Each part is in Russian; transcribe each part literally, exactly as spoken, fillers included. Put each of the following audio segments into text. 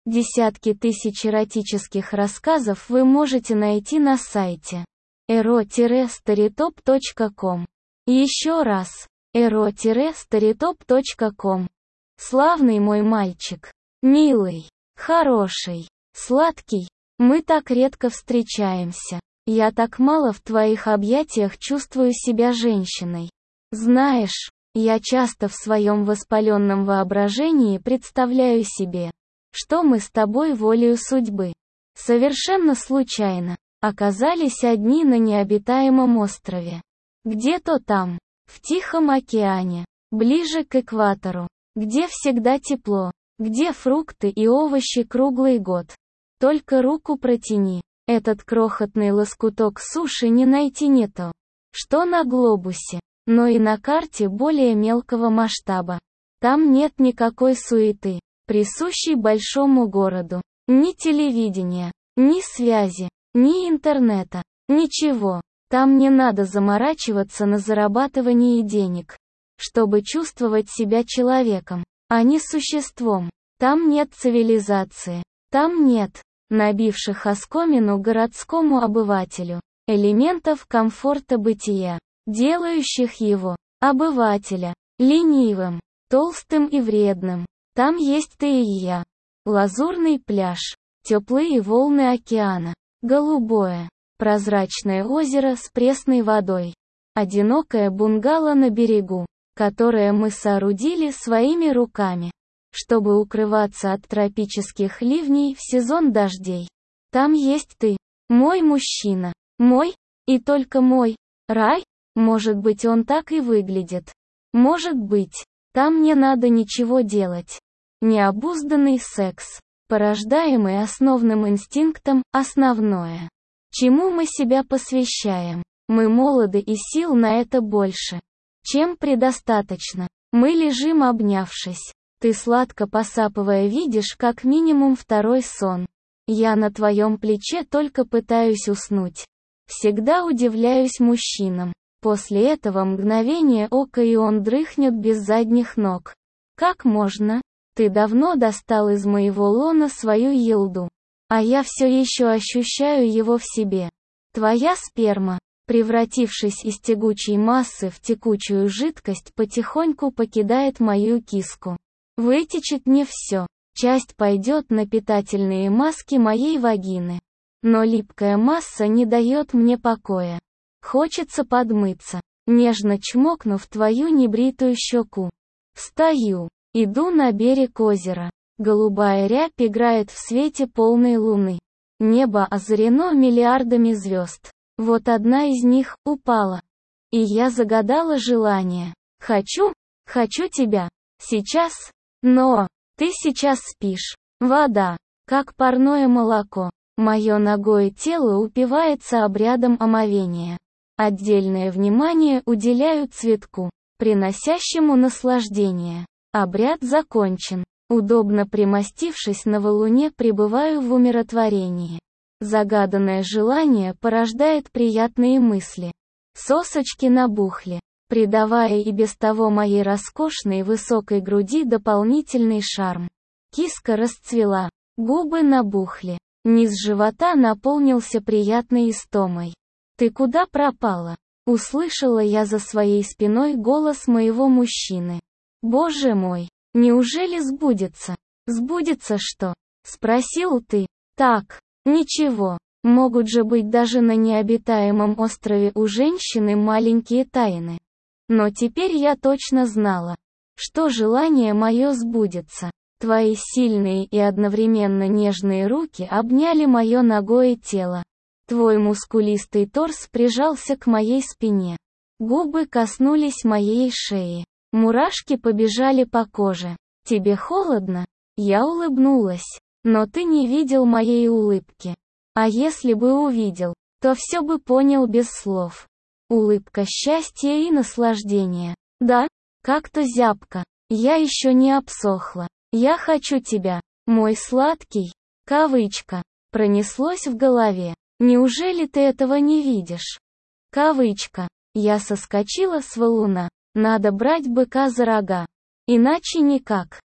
Десятки тысяч эротических рассказов вы можете найти на сайте эро старитоп точка ком. Еще раз, эро старитоп точка ком. Славный мой мальчик, милый, хороший, сладкий, мы так редко встречаемся. Я так мало в твоих объятиях чувствую себя женщиной. Знаешь, я часто в своем воспаленном воображении представляю себе, что мы с тобой волею судьбы, совершенно случайно, оказались одни на необитаемом острове. Где-то там, в Тихом океане, ближе к экватору, где всегда тепло, где фрукты и овощи круглый год. Только руку протяни, этот крохотный лоскуток суши не найти не то, что на глобусе, но и на карте более мелкого масштаба. Там нет никакой суеты, присущей большому городу, ни телевидения, ни связи, ни интернета, ничего. Там не надо заморачиваться на зарабатывании денег, чтобы чувствовать себя человеком, а не существом. Там нет цивилизации, там нет набивших оскомину городскому обывателю элементов комфорта бытия, делающих его, обывателя, ленивым, толстым и вредным. Там есть ты и я. Лазурный пляж, теплые волны океана, голубое, прозрачное озеро с пресной водой, одинокое бунгало на берегу, которое мы соорудили своими руками, чтобы укрываться от тропических ливней в сезон дождей. Там есть ты, мой мужчина, мой, и только мой, рай. Может быть, он так и выглядит. Может быть, там не надо ничего делать. Необузданный секс, порождаемый основным инстинктом, основное. Чему мы себя посвящаем? Мы молоды и сил на это больше, чем предостаточно. Мы лежим обнявшись. Ты сладко посапывая видишь как минимум второй сон. Я на твоем плече только пытаюсь уснуть. Всегда удивляюсь мужчинам. После этого мгновения ока и он дрыхнет без задних ног. Как можно? Ты давно достал из моего лона свою елду. А я все еще ощущаю его в себе. Твоя сперма, превратившись из тягучей массы в текучую жидкость, потихоньку покидает мою киску. Вытечет не все. Часть пойдет на питательные маски моей вагины. Но липкая масса не дает мне покоя. Хочется подмыться, нежно чмокнув твою небритую щеку. Встаю, иду на берег озера. Голубая рябь играет в свете полной луны. Небо озарено миллиардами звезд. Вот одна из них упала. И я загадала желание. Хочу, хочу тебя. Сейчас. Но ты сейчас спишь. Вода, как парное молоко. Мое нагое тело упивается обрядом омовения. Отдельное внимание уделяю цветку, приносящему наслаждение. Обряд закончен. Удобно примостившись на валуне, пребываю в умиротворении. Загаданное желание порождает приятные мысли. Сосочки набухли, придавая и без того моей роскошной высокой груди дополнительный шарм. Киска расцвела, губы набухли, низ живота наполнился приятной истомой. «Ты куда пропала?» — услышала я за своей спиной голос моего мужчины. «Боже мой, неужели сбудется?» «Сбудется что?» — спросил ты. «Так, ничего, могут же быть даже на необитаемом острове у женщины маленькие тайны. Но теперь я точно знала, что желание мое сбудется. Твои сильные и одновременно нежные руки обняли мое нагое тело. Твой мускулистый торс прижался к моей спине. Губы коснулись моей шеи. Мурашки побежали по коже. Тебе холодно? Я улыбнулась. Но ты не видел моей улыбки. А если бы увидел, то все бы понял без слов. Улыбка счастья и наслаждения. Да? Как-то зябко. Я еще не обсохла. Я хочу тебя, мой сладкий. Кавычка. Пронеслось в голове. Неужели ты этого не видишь? Кавычка. Я соскочила с валуна. Надо брать быка за рога. Иначе никак.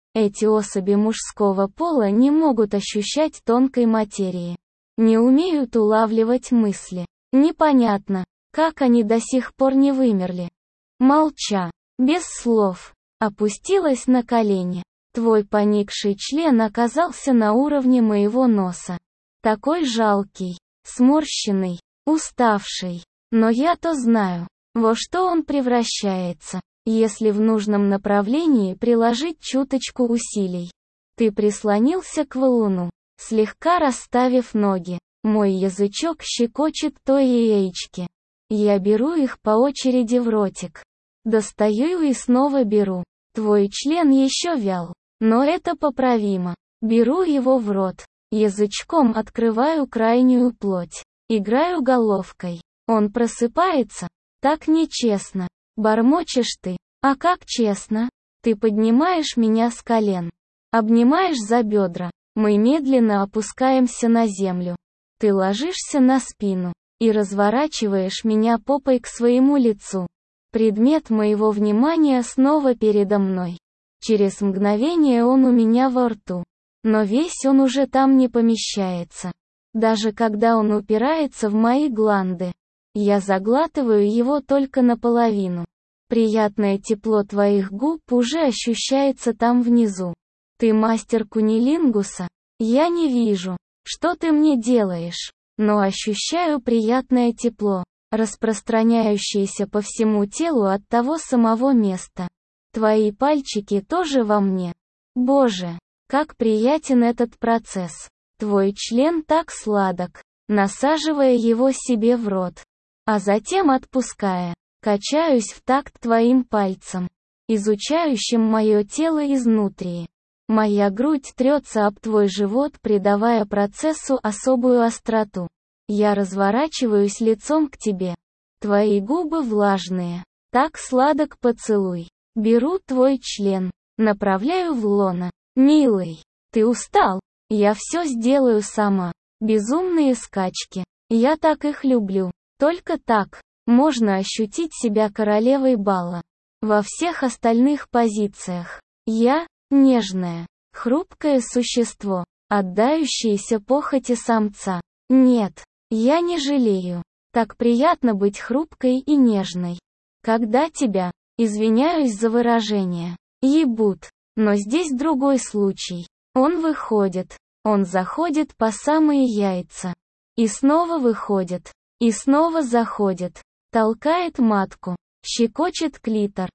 Эти особи мужского пола не могут ощущать тонкой материи. Не умеют улавливать мысли. Непонятно, как они до сих пор не вымерли. Молча, без слов, опустилась на колени. Твой поникший член оказался на уровне моего носа. Такой жалкий, сморщенный, уставший. Но я-то знаю, во что он превращается, если в нужном направлении приложить чуточку усилий. Ты прислонился к валуну, слегка расставив ноги. Мой язычок щекочет твои яички. Я беру их по очереди в ротик. Достаю и снова беру. Твой член еще вял, но это поправимо. Беру его в рот. Язычком открываю крайнюю плоть. Играю головкой. Он просыпается. Так нечестно. Бормочешь ты. А как честно? Ты поднимаешь меня с колен. Обнимаешь за бедра. Мы медленно опускаемся на землю. Ты ложишься на спину и разворачиваешь меня попой к своему лицу. Предмет моего внимания снова передо мной. Через мгновение он у меня во рту. Но весь он уже там не помещается. Даже когда он упирается в мои гланды. Я заглатываю его только наполовину. Приятное тепло твоих губ уже ощущается там внизу. Ты мастер кунилингуса. Я не вижу, что ты мне делаешь, но ощущаю приятное тепло, распространяющееся по всему телу от того самого места. Твои пальчики тоже во мне. Боже, как приятен этот процесс. Твой член так сладок, насаживая его себе в рот, а затем отпуская. Качаюсь в такт твоим пальцем, изучающим мое тело изнутри. Моя грудь трется об твой живот, придавая процессу особую остроту. Я разворачиваюсь лицом к тебе. Твои губы влажные. Так сладок поцелуй. Беру твой член, направляю в лоно. Милый, ты устал? Я все сделаю сама. Безумные скачки. Я так их люблю. Только так можно ощутить себя королевой бала. Во всех остальных позициях. Я — нежное, хрупкое существо, отдающееся похоти самца. Нет, я не жалею. Так приятно быть хрупкой и нежной. Когда тебя, извиняюсь за выражение, ебут. Но здесь другой случай. Он выходит. Он заходит по самые яйца. И снова выходит. И снова заходит. Толкает матку. Щекочет клитор.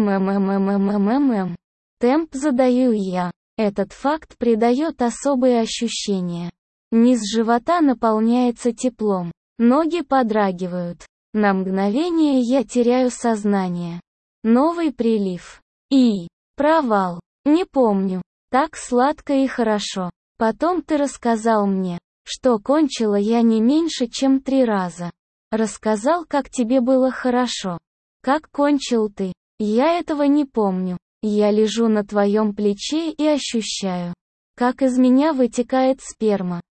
МММММММ. Темп задаю я. Этот факт придает особые ощущения. Низ живота наполняется теплом. Ноги подрагивают. На мгновение я теряю сознание. Новый прилив. И провал. Не помню. Так сладко и хорошо. Потом ты рассказал мне, что кончила я не меньше, чем три раза. Рассказал, как тебе было хорошо. Как кончил ты? Я этого не помню. Я лежу на твоем плече и ощущаю, как из меня вытекает сперма.